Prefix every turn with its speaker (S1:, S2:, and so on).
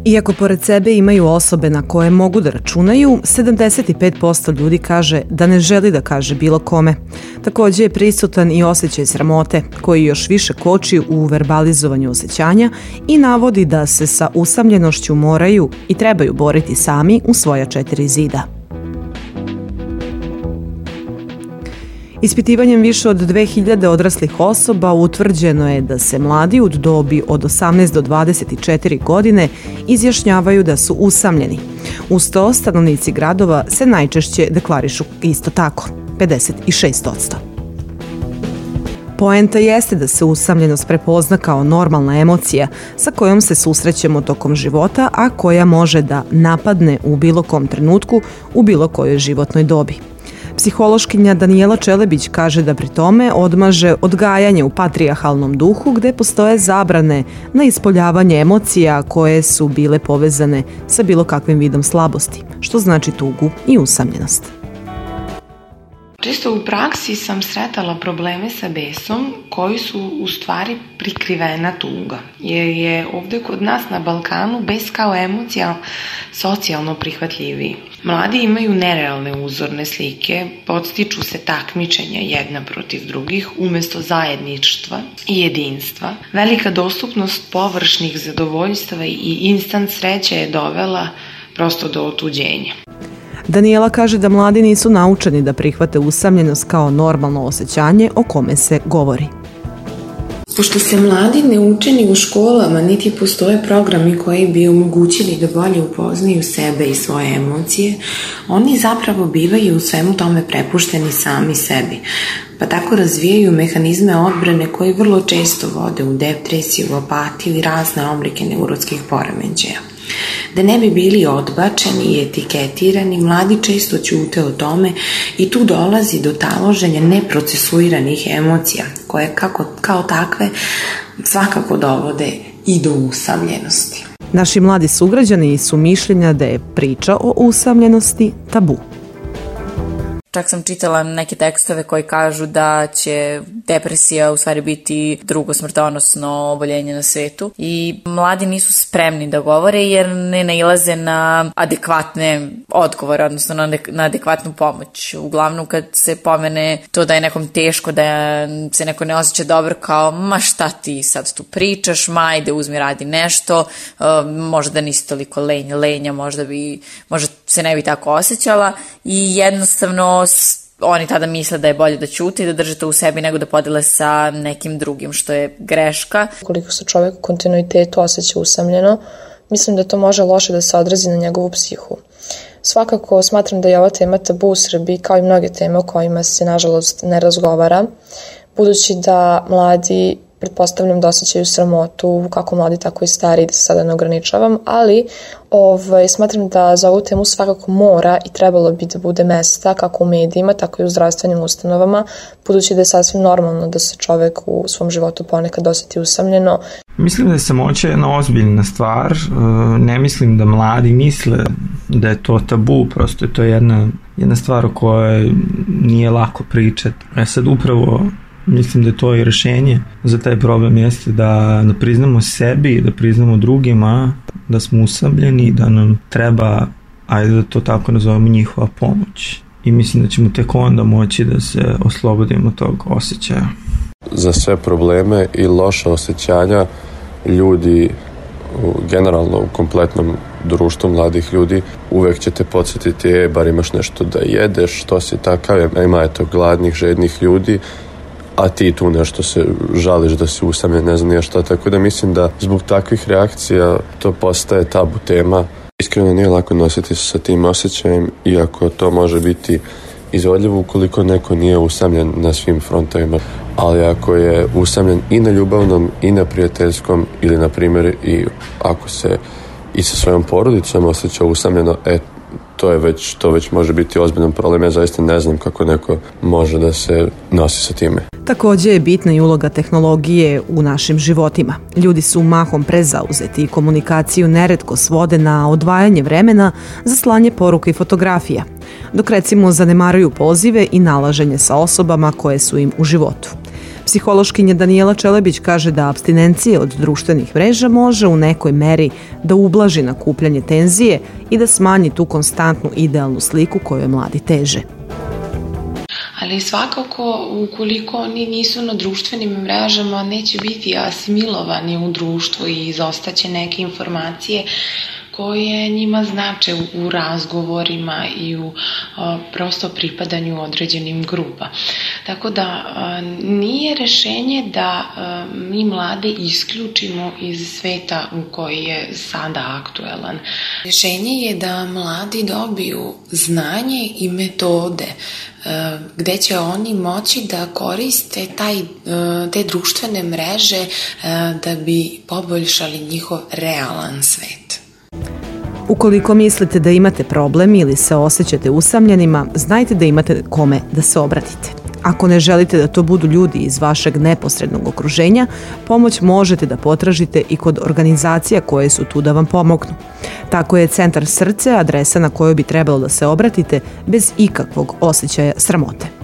S1: Iako pored sebe imaju osobe na koje mogu da računaju, 75% ljudi kaže da ne želi da kaže bilo kome. Također je prisutan i osjećaj sramote, koji još više koči u verbalizovanju osjećanja i navodi da se sa usamljenošću moraju i trebaju boriti sami u svoja 4 zida. Ispitivanjem više od 2000 odraslih osoba utvrđeno je da se mladi u dobi od 18 do 24 godine izjašnjavaju da su usamljeni. Uz to stanovnici gradova se najčešće deklarišu isto tako, 56%. Poenta jeste da se usamljenost prepozna kao normalna emocija sa kojom se susrećemo tokom života, a koja može da napadne u bilo kom trenutku, u bilo kojoj životnoj dobi. Psihološkinja Danijela Čelebić kaže da pri tome odmaže odgajanje u patrijarhalnom duhu gde postoje zabrane na ispoljavanje emocija koje su bile povezane sa bilo kakvim vidom slabosti, što znači tugu i usamljenost.
S2: Često u praksi sam sretala probleme sa besom koji su u stvari prikrivena tuga, jer je ovdje kod nas na Balkanu bes kao emocija socijalno prihvatljiviji. Mladi imaju nerealne uzorne slike, podstiču se takmičenja jedna protiv drugih umjesto zajedništva i jedinstva. Velika dostupnost površnih zadovoljstava i instant sreće je dovela prosto do otuđenja.
S1: Danijela kaže da mladi nisu naučeni da prihvate usamljenost kao normalno osjećanje o kome se govori.
S2: Pošto se mladi ne uče ni u školama, niti postoje programi koji bi omogućili da bolje upoznaju sebe i svoje emocije, oni zapravo bivaju u svemu tome prepušteni sami sebi, pa tako razvijaju mehanizme odbrane koji vrlo često vode u depresiju, apatiju i razne oblike neurotskih poremećaja. Da ne bi bili odbačeni i etiketirani, mladi često ćute o tome i tu dolazi do taloženja neprocesuiranih emocija, koje kao takve svakako dovode i do usamljenosti.
S1: Naši mladi sugrađani su mišljenja da je priča o usamljenosti tabu.
S3: Čak sam čitala neke tekstove koji kažu da će depresija u stvari biti drugo smrtonosno oboljenje na svetu i mladi nisu spremni da govore jer ne nailaze na adekvatne odgovore, odnosno na adekvatnu pomoć. Uglavnom kad se pomene to da je nekom teško, da se neko ne osjeća dobro, kao ma šta ti sad tu pričaš, ma ajde uzmi radi nešto, možda nisi toliko lenja, možda se ne bi tako osjećala i jednostavno oni tada misle da je bolje da ćute i da drže to u sebi nego da podele sa nekim drugim, što je greška.
S4: Koliko se čovjek u kontinuitetu osjeća usamljeno, mislim da to može loše da se odrazi na njegovu psihu. Svakako smatram da je ova tema tabu u Srbiji, kao i mnoge teme o kojima se nažalost ne razgovara, budući da mladi pretpostavljam da osjećaju sramotu, kako mladi tako i stari, da se sada ne ograničavam, ali smatram da za ovu temu svakako mora i trebalo bi da bude mesta kako u medijima, tako i u zdravstvenim ustanovama, budući da je sasvim normalno da se čovek u svom životu ponekad osjeti usamljeno.
S5: Mislim da je samoća jedna ozbiljna stvar, ne mislim da mladi misle da je to tabu, prosto je to jedna stvar o kojoj nije lako pričati. Sad upravo mislim da je to i rešenje za taj problem jeste da priznamo sebi, da priznamo drugima da smo usamljeni, da nam treba, ajde da to tako nazovemo, njihova pomoć. I mislim da ćemo tek onda moći da se oslobodimo tog osjećaja.
S6: Za sve probleme i loša osjećanja ljudi, generalno u kompletnom društvu mladih ljudi, uvek će te podsjetiti, bar imaš nešto da jedeš, što si takav, ima je to gladnih, žednih ljudi, a ti tu nešto se žališ da si usamljen, ne znam nije šta, tako da mislim da zbog takvih reakcija to postaje tabu tema. Iskreno nije lako nositi se sa tim osjećajem, iako to može biti izvodljivo ukoliko neko nije usamljen na svim frontovima, ali ako je usamljen i na ljubavnom i na prijateljskom ili na primjer i ako se i sa svojom porodicom osjeća usamljeno, to već može biti ozbiljan problem. Ja zaista ne znam kako neko može da se nosi sa time.
S1: Također je bitna i uloga tehnologije u našim životima. Ljudi su mahom prezauzeti i komunikaciju neretko svode na odvajanje vremena za slanje poruka i fotografija, dok recimo zanemaruju pozive i nalaženje sa osobama koje su im u životu. Psihološkinja Danijela Čelebić kaže da apstinencija od društvenih mreža može u nekoj meri da ublaži nakupljanje tenzije i da smanji tu konstantnu idealnu sliku kojoj mladi teže.
S2: Ali svakako, ukoliko oni nisu na društvenim mrežama, neće biti asimilovani u društvu i izostaće neke informacije koje njima znače u razgovorima i u prosto pripadanju određenim grupa. Tako da nije rešenje da mi mlade isključimo iz sveta u koji je sada aktuelan. Rešenje je da mladi dobiju znanje i metode gde će oni moći da koriste te društvene mreže da bi poboljšali njihov realan svet.
S1: Ukoliko mislite da imate problem ili se osjećate usamljenima, znajte da imate kome da se obratite. Ako ne želite da to budu ljudi iz vašeg neposrednog okruženja, pomoć možete da potražite i kod organizacija koje su tu da vam pomognu. Tako je Centar Srce adresa na kojoj bi trebalo da se obratite bez ikakvog osjećaja sramote.